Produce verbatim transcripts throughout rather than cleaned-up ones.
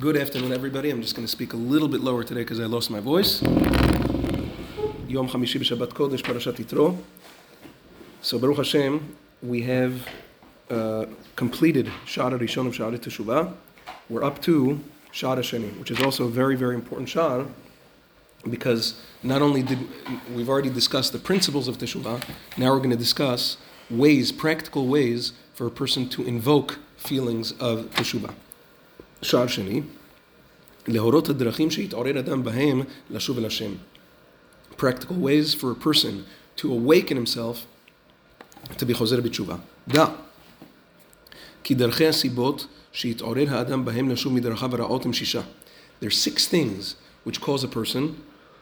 Good afternoon, everybody. I'm just going to speak a little bit lower today because I lost my voice. Yom Chamishi b'Shabbat Kodesh, Parashat Yitro. So Baruch Hashem, we have uh, completed Sha'ar Rishon of Sha'ar Teshuvah. We're up to Sha'ar Sheni, which is also a very, very important Sha'ar, because not only did we've already discussed the principles of Teshuvah, now we're going to discuss ways, practical ways for a person to invoke feelings of Teshuvah. Sha'ar Sheni, Lehorot hadrachim she'yit'orer adam bahem lashuv el Hashem. Practical ways for a person to awaken himself to be chozer b'teshuvah. Da, ki darchei hasibot she'yit'orer ha'adam bahem lashuv midrachav hara'ot hem shisha. There's six things which cause a person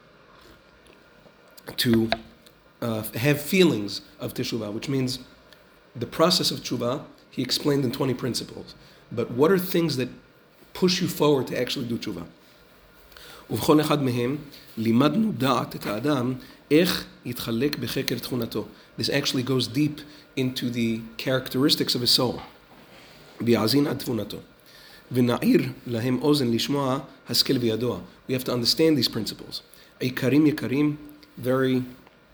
to uh, have feelings of teshuvah, which means the process of teshuvah he explained in twenty principles. But what are things that push you forward to actually do teshuvah? ובכל אחד מהם לימדנו דעת את האדם איך יתחלק בחקר תכונתו. This actually goes deep into the characteristics of his soul. ויאזין עד תבונתו. ונעיר להם אוזן לשמוע השכל וידוע. We have to understand these principles. עיקרים יקרים, very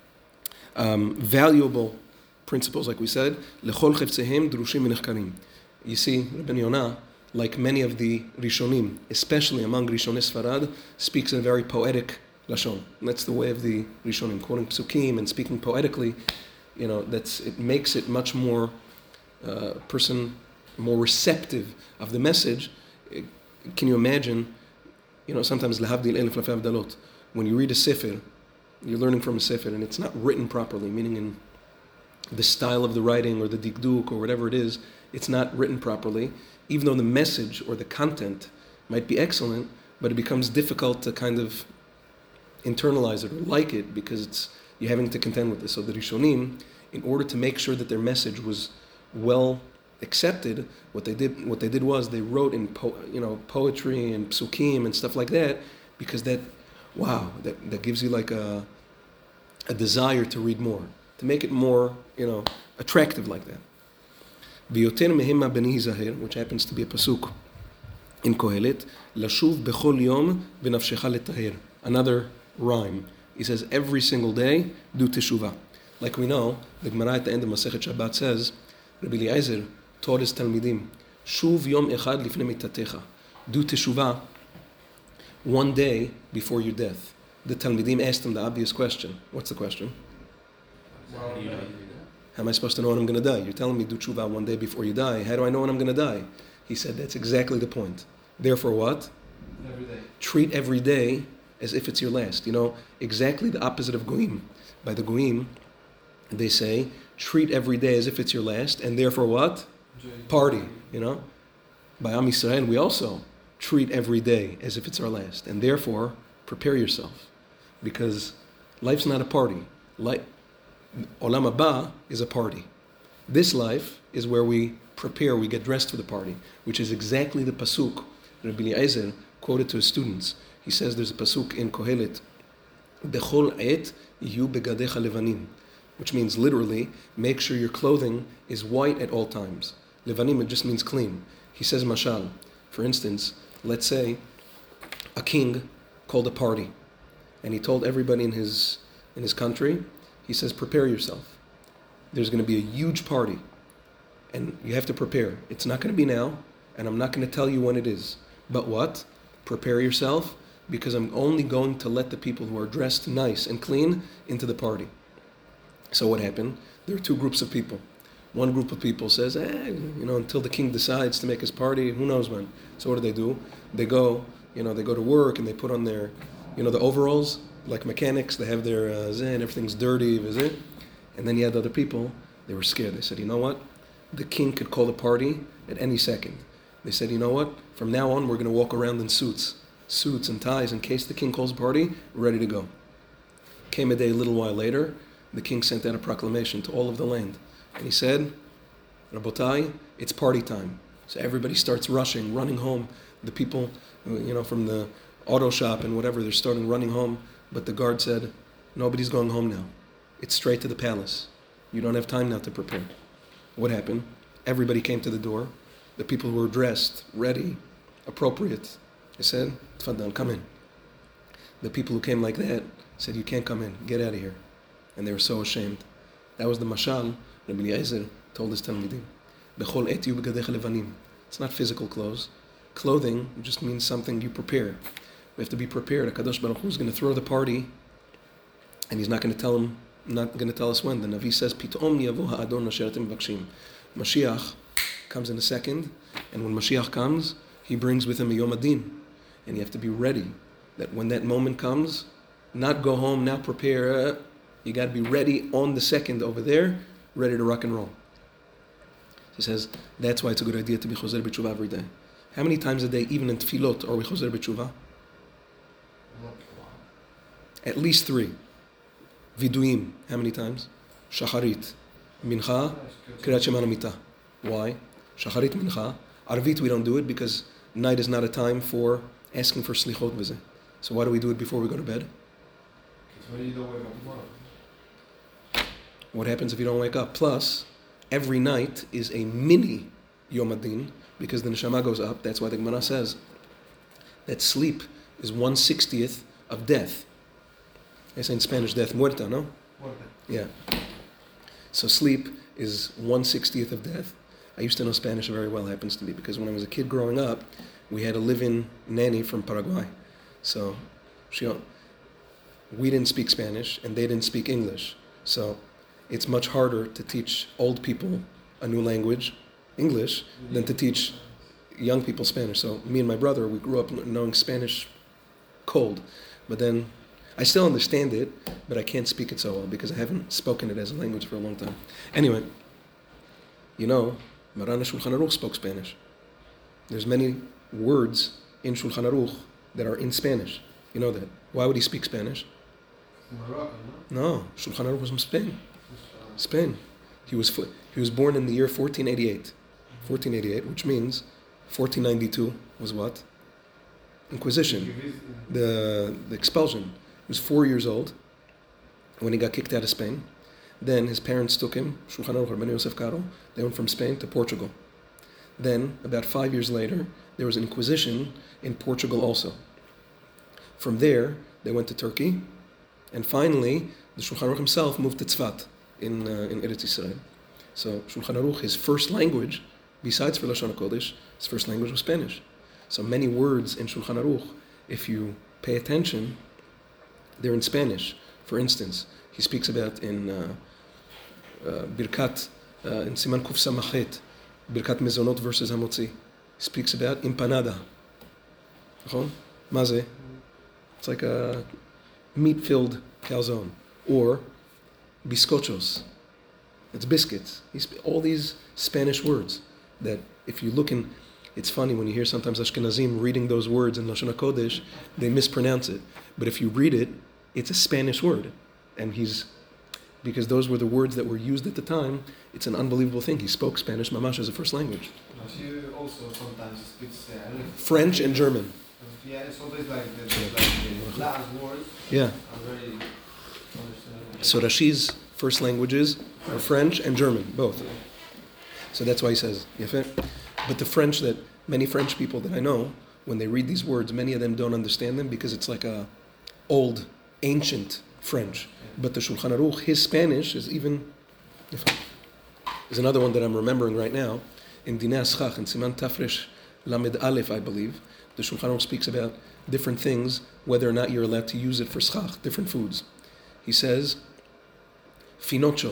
um, valuable principles, like we said. לכל חפציהם דרושים ונחקרים. You see, Rabbi Yonah, like many of the Rishonim, especially among Rishonei Sfarad, speaks in a very poetic lashon. And that's the way of the Rishonim, quoting psukim and speaking poetically. You know, that's it makes it much more uh, person more receptive of the message. It, can you imagine? You know, sometimes lahavdil elif lafei avdalot. When you read a sefer, you're learning from a sefer, and it's not written properly, meaning in the style of the writing or the dikduk or whatever it is, it's not written properly. Even though the message or the content might be excellent, but it becomes difficult to kind of internalize it or like it because it's you're having to contend with this. So the Rishonim, in order to make sure that their message was well accepted, what they did what they did was they wrote in po, you know poetry and psukim and stuff like that, because that wow that, that gives you like a a desire to read more, to make it more you know attractive like that. ויותר מהם בני היזהר, which happens to be a pasuk in Kohelet, לשוב בכל יום בנפשך לטהר. Another rhyme. He says, every single day, do teshuvah. Like we know, the Gemara at the end of Masechet Shabbat says, Rabbi Eliezer taught his talmidim, shuv yom echad lifnei mitatecha. Do teshuvah one day before your death. The talmidim asked him the obvious question. What's the question? How do you know? How am I supposed to know when I'm going to die? You're telling me do tshuva one day before you die. How do I know when I'm going to die? He said, that's exactly the point. Therefore what? Every day. Treat every day as if it's your last. You know, exactly the opposite of goyim. By the goyim, they say, treat every day as if it's your last, and therefore what? Party, you know? By Am Yisrael, we also treat every day as if it's our last, and therefore prepare yourself. Because life's not a party. Life, Olam Haba is a party. This life is where we prepare, we get dressed for the party, which is exactly the pasuk Rabbi Eliezer quoted to his students. He says there's a pasuk in Kohelet, Bechol et yihu begadecha levanim, which means literally, make sure your clothing is white at all times. Levanim, it just means clean. He says mashal. For instance, let's say a king called a party, and he told everybody in his in his country, he says, prepare yourself. There's going to be a huge party, and you have to prepare. It's not going to be now, and I'm not going to tell you when it is. But what? Prepare yourself, because I'm only going to let the people who are dressed nice and clean into the party. So what happened? There are two groups of people. One group of people says, eh, you know, until the king decides to make his party, who knows when. So what do they do? They go, you know, they go to work, and they put on their, you know, the overalls, like mechanics, they have their uh, zen, everything's dirty, is it? And then you had other people, they were scared. They said, you know what? The king could call the party at any second. They said, you know what? From now on, we're going to walk around in suits, suits and ties, in case the king calls a party, we're ready to go. Came a day a little while later, the king sent out a proclamation to all of the land. And he said, Rabotai, it's party time. So everybody starts rushing, running home. The people, you know, from the auto shop and whatever, they're starting running home. But the guard said, nobody's going home now. It's straight to the palace. You don't have time now to prepare. What happened? Everybody came to the door. The people who were dressed, ready, appropriate, He said, Tfaddal, come in. The people who came like that said, you can't come in, get out of here. And they were so ashamed. That was the mashal Rabbi Eliezer told his Talmidim. Bechol et yu begadecha levanim. It's not physical clothes. Clothing just means something you prepare. We have to be prepared. HaKadosh Baruch Hu is going to throw the party, and he's not going to tell him, not going to tell us when. The Navi says, Pitom yavo ha'adon asher atem mevakshim. Mashiach comes in a second, and when Mashiach comes, he brings with him a Yom Adin. And you have to be ready that when that moment comes, not go home, now prepare. Uh, you got to be ready on the second over there, ready to rock and roll. He says, that's why it's a good idea to be choser b'tshuva every day. How many times a day, even in tefillot, are we choser b'tshuva? At least three. Viduim, how many times? Shacharit, Mincha, Kriyat Shema Mita. Why? Shacharit, Mincha. Arvit, we don't do it because night is not a time for asking for slichot v'zeh. So why do we do it before we go to bed? When you don't wake up tomorrow. What happens if you don't wake up? Plus, every night is a mini Yom Adin because the neshama goes up. That's why the Gemara says that sleep is one sixtieth of death. They say in Spanish, death muerta, no? Muerta. Yeah. So sleep is one sixtieth of death. I used to know Spanish very well, happens to be, because when I was a kid growing up, we had a live-in nanny from Paraguay. So she, we didn't speak Spanish, and they didn't speak English. So it's much harder to teach old people a new language, English, than to teach young people Spanish. So me and my brother, we grew up knowing Spanish cold. But then I still understand it, but I can't speak it so well because I haven't spoken it as a language for a long time. Anyway, you know, Maran Shulchan Aruch spoke Spanish. There's many words in Shulchan Aruch that are in Spanish. You know that. Why would he speak Spanish? Morocco, no? No, Shulchan Aruch was from Spain. Spain. He was he was born in the year fourteen eighty-eight. fourteen eighty-eight, which means fourteen ninety-two was what? Inquisition. The, the expulsion. He was four years old when he got kicked out of Spain. Then his parents took him, Shulchan Aruch, Rabbeinu Yosef Karo. They went from Spain to Portugal. Then, about five years later, there was an inquisition in Portugal also. From there, they went to Turkey. And finally, the Shulchan Aruch himself moved to Tzfat in, uh, in Eretz Yisrael. So Shulchan Aruch, his first language, besides for Lashon HaKodesh, his first language was Spanish. So many words in Shulchan Aruch, if you pay attention, they're in Spanish. For instance, he speaks about in uh, uh, Birkat, uh, in Siman Kuf Samachet, Birkat Mezonot versus Hamotzi. He speaks about empanada. Maze. It's like a meat-filled calzone. Or bizcochos. It's biscuits. He's, all these Spanish words that if you look in, it's funny when you hear sometimes Ashkenazim reading those words in Lashon HaKodesh, they mispronounce it. But if you read it, it's a Spanish word. And he's, because those were the words that were used at the time, it's an unbelievable thing. He spoke Spanish mamash as a first language. She also sometimes speaks uh, French and German. Yeah, it's always like the, like the last words Yeah. are very understandable. So Rashi's first languages are French and German, both. So that's why he says, Yafeh. But the French that, many French people that I know, when they read these words, many of them don't understand them because it's like a old, ancient French. But the Shulchan Aruch, his Spanish is even, is another one that I'm remembering right now. In Dinei Aschach, in Siman Tafresh Lamed Aleph, I believe, the Shulchan Aruch speaks about different things, whether or not you're allowed to use it for schach, different foods. He says, finocho.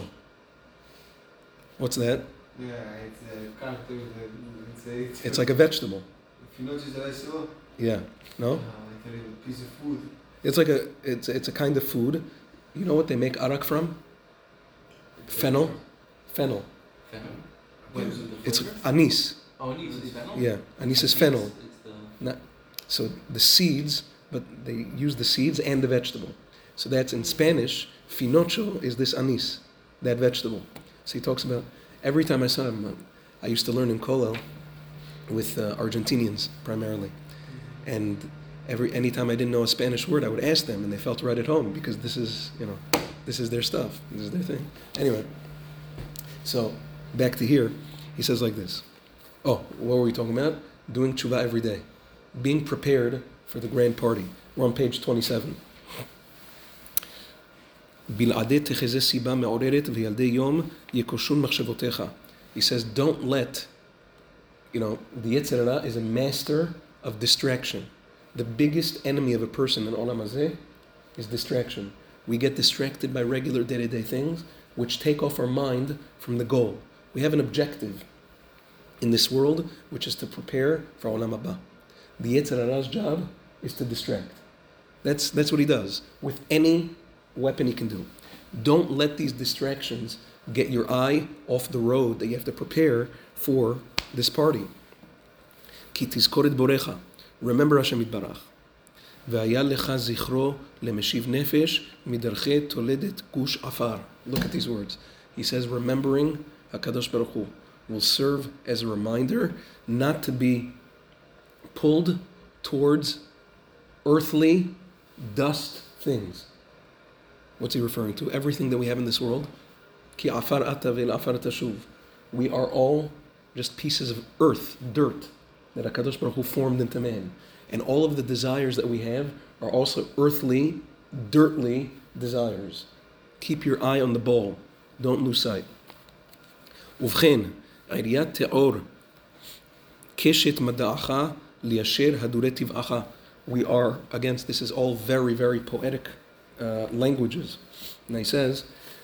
What's that? Yeah, it's a character with a, it's, a, it's, It's like a vegetable. If you notice that I saw, Yeah. No? uh, like a little piece of food. It's like a it's it's a kind of food. You know what they make arak from? Fennel. Fennel. Fennel? Yeah. What is it, the It's flavor? anise. Oh, anise is fennel? Yeah, anise is fennel. It's, it's the... Not, so the seeds, but they use the seeds and the vegetable. So that's in Spanish. Finocho is this anise, that vegetable. So he talks about every time I saw him. I used to learn in Kollel with uh, Argentinians primarily, and every anytime I didn't know a Spanish word, I would ask them, and they felt right at home because this is you know this is their stuff, this is their thing. Anyway, so back to here, he says like this. Oh, what were we talking about? Doing tshuva every day. being prepared for the grand party. We're on page twenty-seven. בלעדי תחזה סיבה מעוררת וילדי יום יקושון מחשבותיך. He says, don't let, you know, the Yetzer Hara is a master of distraction. The biggest enemy of a person in Olam Hazeh is distraction. We get distracted by regular day-to-day things which take off our mind from the goal. We have an objective in this world which is to prepare for Olam Haba. The Yetzer Hara's job is to distract. That's, that's what he does with any weapon he can do. Don't let these distractions get your eye off the road that you have to prepare for this party. כי תזכור את בורך, remember Hashem יתברך. והיה לך זכרו למשיב נפש מדרכי תולדת גוש עפר. Look at these words. He says, remembering HaKadosh Baruch Hu will serve as a reminder not to be pulled towards earthly dust things. What's he referring to? Everything that we have in this world. Ki afar ata ve'el afar tashuv. We are all just pieces of earth, dirt, that HaKadosh Baruch Hu formed into man. And all of the desires that we have are also earthly, dirtly desires. Keep your eye on the ball. Don't lose sight. ובכן, עיריית תיאור, קשת מדעך ליישר הדורי טבעך. We are, against, this is all very, very poetic uh, languages. And he says,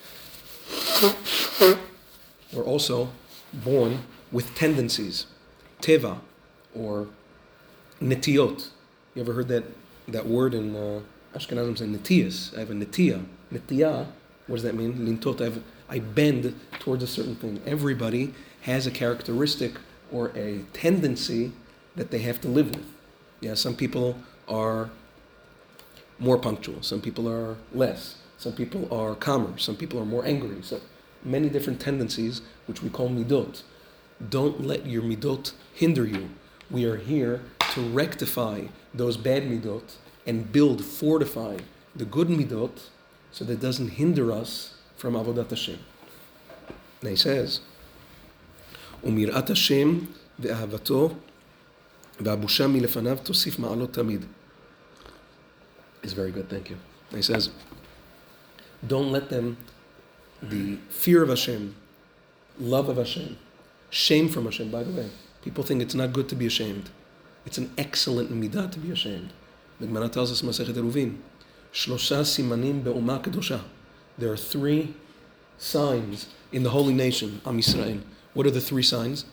we're also born with tendencies. Teva, or netiyot. You ever heard that, that word in uh, Ashkenazim say netiyas? I have a netiya. Netiya, what does that mean? Lintot, I, have, I bend towards a certain thing. Everybody has a characteristic or a tendency that they have to live with. Yeah, some people are more punctual. Some people are less. Some people are calmer. Some people are more angry. So many different tendencies, which we call midot. Don't let your midot hinder you. We are here to rectify those bad midot and build, fortify the good midot so that it doesn't hinder us from Avodat Hashem. Now he says, ומיראת השם ואהבתו והבושה מלפניו תוסיף מעלות תמיד. It's very good, thank you. And he says, don't let them, the fear of Hashem, love of Hashem, shame from Hashem, by the way. People think it's not good to be ashamed. It's an excellent midah to be ashamed. The Gemara tells us, Masechet Eruvin, Shlosha simanim be'umah kedosha. There are three signs in the holy nation, Am Yisrael. What are the three signs?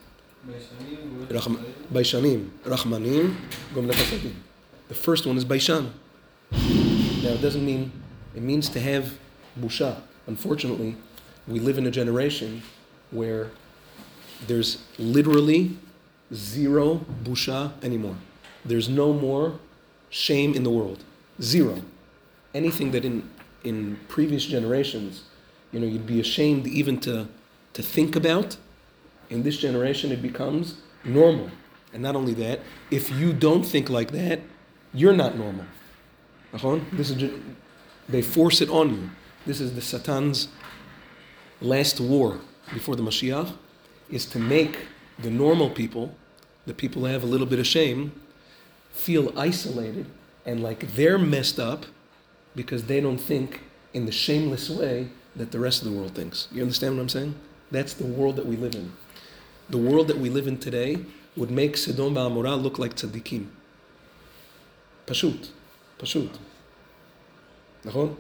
Baishanim, Rachmanim, Gomle Chasadim. The first one is Baishan. Now it doesn't mean, it means to have busha. Unfortunately, we live in a generation where there's literally zero busha anymore. There's no more shame in the world. Zero. Anything that in in previous generations, you know, you'd be ashamed even to to think about, in this generation it becomes normal. And not only that, if you don't think like that, you're not normal. This is, they force it on you. This is the Satan's last war before the Mashiach, is to make the normal people, the people that have a little bit of shame, feel isolated and like they're messed up because they don't think in the shameless way that the rest of the world thinks. You understand what I'm saying? That's the world that we live in. The world that we live in today would make Sodom Ba'amorah look like tzaddikim. Pashut. Pashut. Nachon?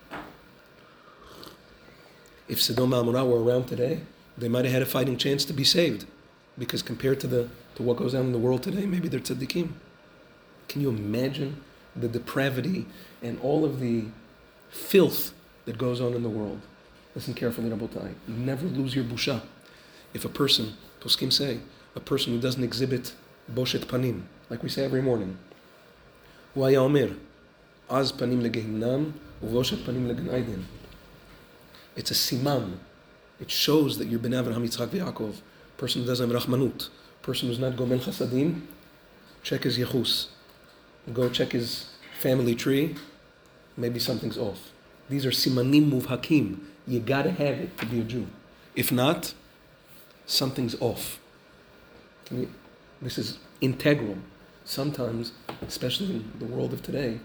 If Sodom Ba'amorah were around today, they might have had a fighting chance to be saved. Because compared to the to what goes on in the world today, maybe they're tzaddikim. Can you imagine the depravity and all of the filth that goes on in the world? Listen carefully, Rabotai. Never lose your busha. If a person, Poskim say, a person who doesn't exhibit boshet panim, like we say every morning, הוא היה אומר, אז פנים לגהנם ובושת פנים לגן עדן. It's a siman. It shows that you're Ben Avraham, Yitzchak, Yaakov. Person who doesn't have rachmanut. Person who's not gomel chasadim. Check his yechus. Go check his family tree. Maybe something's off. These are simanim muvhakim. You gotta have it to be a Jew. If not, something's off. Can you, this is integral. sometimes, especially in the world of today,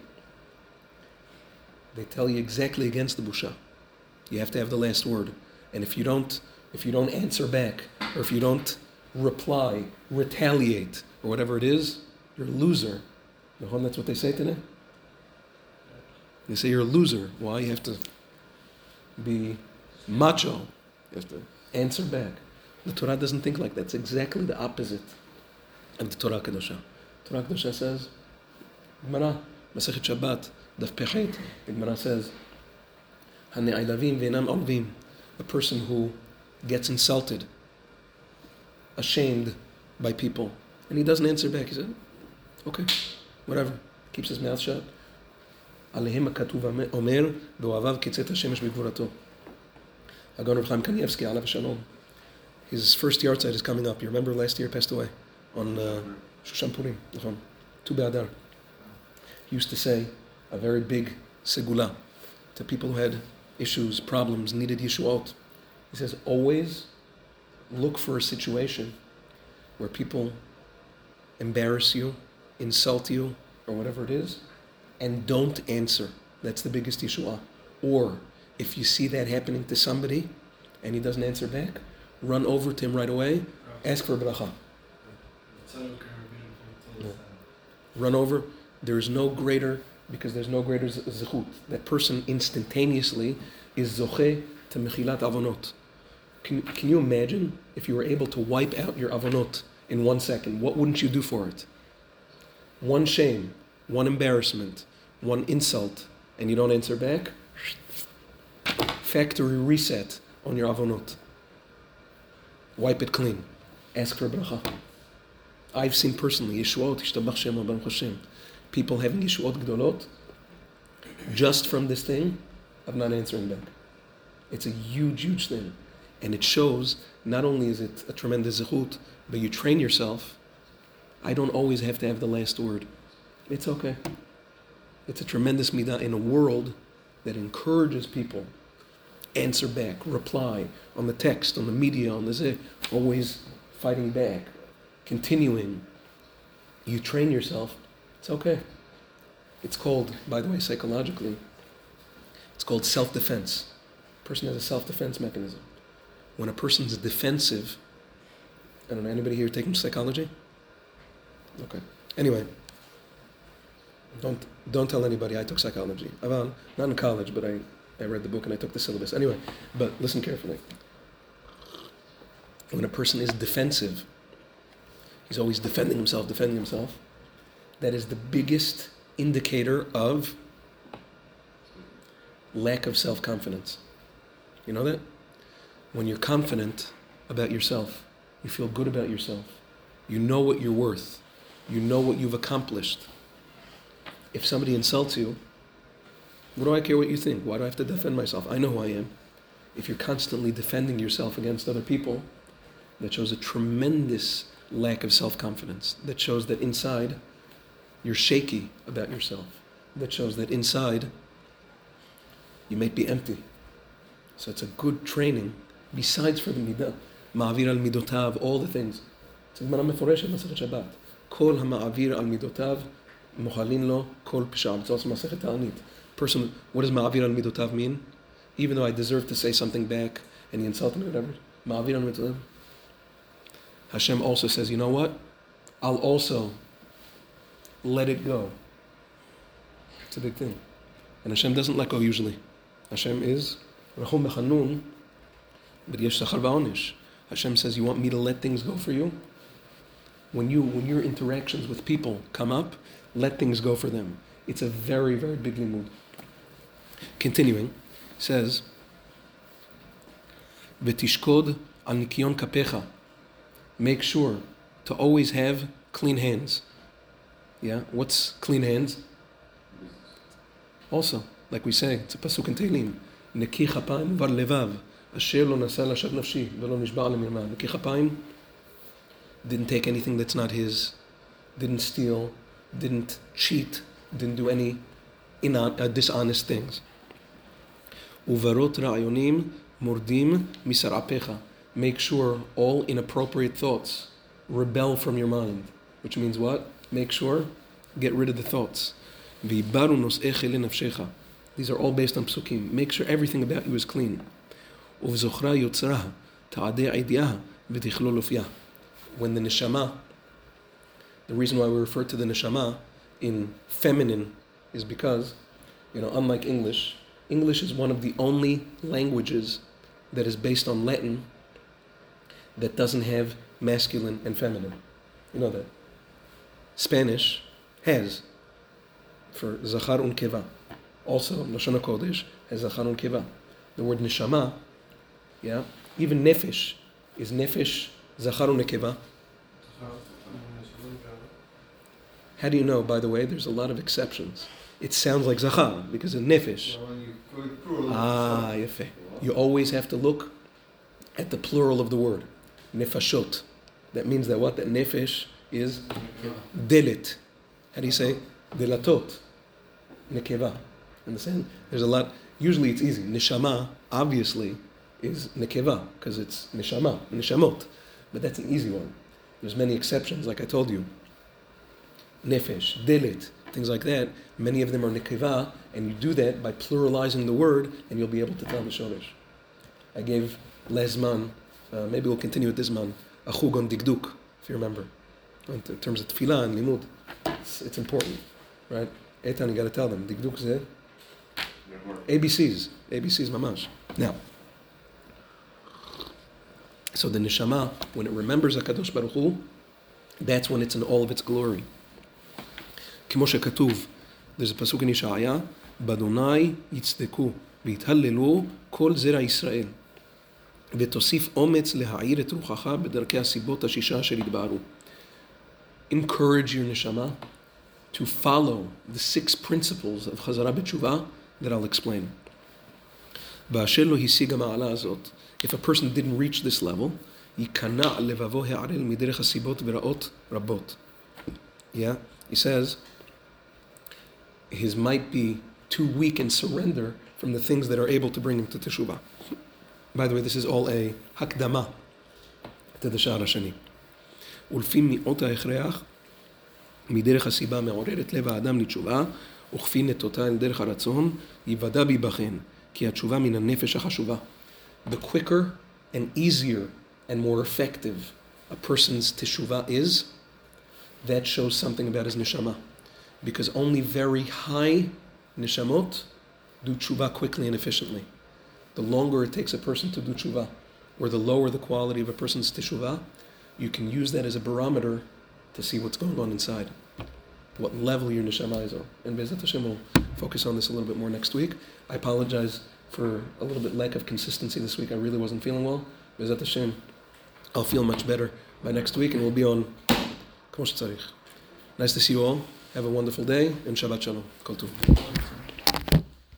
they tell you exactly against the busha. You have to have the last word. And if you don't, if you don't answer back, or if you don't reply, retaliate, or whatever it is, you're a loser. Nahon, that's what they say today? They say you're a loser. Why? You have to be macho. You have to answer back. The Torah doesn't think like that. It's exactly the opposite of the Torah Kedosha. Torah Kedosha says, Gemara, Masechet Shabbat, Daf Pechet, the Gemara says, Hane'ailavim ve'enam olvim, a person who gets insulted, ashamed by people, and he doesn't answer back. He said, okay, whatever. Keeps his mouth shut. עליהם הכתוב אומר, ואוהביו כצאת השמש בגבורתו. הגאון רב חיים קניבסקי, עליו השלום. His first yahrzeit is coming up. You remember last year he passed away on uh, Shoshan Purim, Tu Be'adar. He used to say a very big segula to people who had issues, problems, needed yeshuot. He says, always look for a situation where people embarrass you, insult you, or whatever it is, and don't answer. That's the biggest yeshua. Or if you see that happening to somebody and he doesn't answer back, run over to him right away, ask for bracha. Yeah. Run over. There is no greater, because there's no greater zechut. That person instantaneously is zoche to mechilat avonot. Can, can you imagine if you were able to wipe out your avonot in one second? What wouldn't you do for it? One shame, one embarrassment, one insult, and you don't answer back, factory reset on your avonot. Wipe it clean. Ask for bracha. I've seen personally, Yeshuot, Ishtabach Shem, Baruch Hashem, people having Yeshuot Gdolot, just from this thing of not answering back. It's a huge, huge thing. And it shows, not only is it a tremendous zechut, but you train yourself. I don't always have to have the last word. It's okay. It's a tremendous midah in a world that encourages people. Answer back, reply on the text, on the media, on the zeh, always fighting back, continuing. You train yourself, it's okay. It's called, by the way, psychologically, it's called self-defense. A person has a self-defense mechanism. When a person's defensive, I don't know, anybody here taking psychology? Okay. Anyway, don't don't tell anybody I took psychology. Aval, not in college, but I, I read the book and I took the syllabus. Anyway, but listen carefully. When a person is defensive, he's always defending himself, defending himself, that is the biggest indicator of lack of self-confidence. You know that? When you're confident about yourself, you feel good about yourself, you know what you're worth, you know what you've accomplished. If somebody insults you, what do I care what you think? Why do I have to defend myself? I know who I am. If you're constantly defending yourself against other people, that shows a tremendous lack of self-confidence. That shows that inside, you're shaky about yourself. That shows that inside, you might be empty. So it's a good training, besides for the midah. Ma'avir al midotav, all the things. It's a Gemara meforeshet, Masechet Shabbat. Kol ha'ma'avir al midotav, mochalin lo kol pisham. It's also Masechet Ta'anit. Person, what does ma'avir al midotav mean? Even though I deserve to say something back, and he insulted me, whatever. Ma'avir al midotav. Hashem also says, you know what? I'll also let it go. It's a big thing. And Hashem doesn't let go usually. Hashem is Rachum Bechanun, but Yesh Sachar Va'onish. Hashem says, you want me to let things go for you? When you, when your interactions with people come up, let things go for them. It's a very, very big limud. Continuing, says, V'tishkod al nikiyon kapecha. Make sure to always have clean hands. Yeah, what's clean hands? Also, like we say, it's a pasuk in Tehillim. Neki chapayim var levav, asher lo nasa lashad nafshi, velo nishba lemirma. Neki chapayim didn't take anything that's not his, didn't steal, didn't cheat, didn't do any inon, uh, dishonest things. Uvarot ra'yonim mordim misar apecha. Make sure all inappropriate thoughts rebel from your mind. Which means what? make sure, get rid of the thoughts. V'ibaru nos'ei chilei nafshecha. These are all based on psukim. Make sure everything about you is clean. Uvzochra yotzraha ta'adei idiyaha v'tichlol ufiyah. When the neshama, the reason why we refer to the neshama in feminine is because, you know, unlike English, English is one of the only languages that is based on Latin that doesn't have masculine and feminine. You know that. Spanish has for zachar unkeva. Also, Lashon HaKodesh has zachar unkeva. The word neshama, yeah, even nefesh is nefesh zachar unkeva. How do you know, by the way, there's a lot of exceptions. It sounds like zachar because of nefesh. Ah, yefeh. You always have to look at the plural of the word. Nefashot. That means that what? That nefesh is delit. How do you say? Delatot. Nekeva. Understand? There's a lot. Usually it's easy. Neshama, obviously, is nekeva because it's neshama, neshamot. But that's an easy one. There's many exceptions, like I told you. Nefesh, delit, things like that. Many of them are nekeva, and you do that by pluralizing the word, and you'll be able to tell the shoresh. I gave lesman, uh, maybe we'll continue with this man, a chug on digduk, if you remember. In terms of tefillah and limud, it's, it's important, right? Eitan, you got to tell them. Digduk is A B Cs, A B Cs mamash. Now, so the neshama, when it remembers HaKadosh Baruch Hu, that's when it's in all of its glory. כמו שכתוב, there's a pasuk in Yeshaya, באדוני יצדקו ויתהללו כל זרע ישראל, ותוסיף אומץ להעיר את רוחך בדרכי הסיבות השישה אשר יתבהרו. Encourage your neshama to follow the six principles of חזרה בתשובה that I'll explain. באשר לא השיג המעלה הזאת, if a person didn't reach this level, ייכנע לבבו הערל מדרך הסיבות ורעות רבות. Yeah, he says, his might be too weak in surrender from the things that are able to bring him to teshuvah. By the way, this is all a hakdama to the sha'ar hashani. ולפי מיעוט ההכרח, מדרך הסיבה מעוררת לב האדם לתשובה, וכפי נטותה אל דרך הרצון, יוודע ביבחן, כי התשובה מן הנפש החשובה. The quicker and easier and more effective a person's teshuvah is, that shows something about his neshama. Because only very high neshamot do tshuva quickly and efficiently. The longer it takes a person to do tshuva, or the lower the quality of a person's teshuvah, you can use that as a barometer to see what's going on inside, what level your neshama is on. And Be'ezrat Hashem will focus on this a little bit more next week. I apologize for a little bit lack of consistency this week. I really wasn't feeling well. Be'ezrat Hashem, I'll feel much better by next week, and we'll be on Kmo Shetzarich. Nice to see you all. Have a wonderful day, and Shabbat Shalom. Kol Tov.